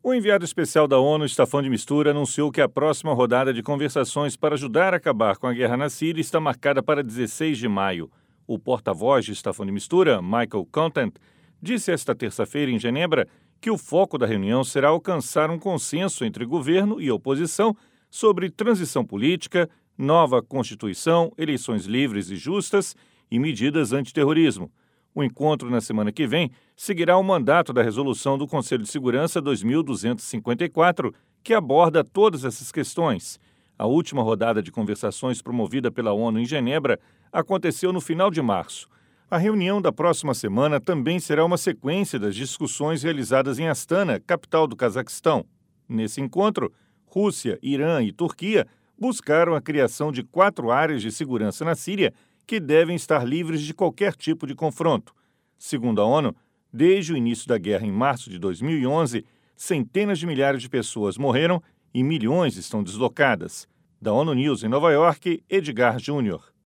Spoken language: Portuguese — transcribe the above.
O enviado especial da ONU, Staffan de Mistura, anunciou que a próxima rodada de conversações para ajudar a acabar com a guerra na Síria está marcada para 16 de maio. O porta-voz de Staffan de Mistura, Michael Content, disse esta terça-feira em Genebra que o foco da reunião será alcançar um consenso entre governo e oposição sobre transição política, nova Constituição, eleições livres e justas e medidas antiterrorismo. O encontro na semana que vem seguirá o mandato da resolução do Conselho de Segurança 2254, que aborda todas essas questões. A última rodada de conversações promovida pela ONU em Genebra aconteceu no final de março. A reunião da próxima semana também será uma sequência das discussões realizadas em Astana, capital do Cazaquistão. Nesse encontro, Rússia, Irã e Turquia buscaram a criação de 4 áreas de segurança na Síria que devem estar livres de qualquer tipo de confronto. Segundo a ONU, desde o início da guerra em março de 2011, centenas de milhares de pessoas morreram e milhões estão deslocadas. Da ONU News em Nova York, Edgar Júnior.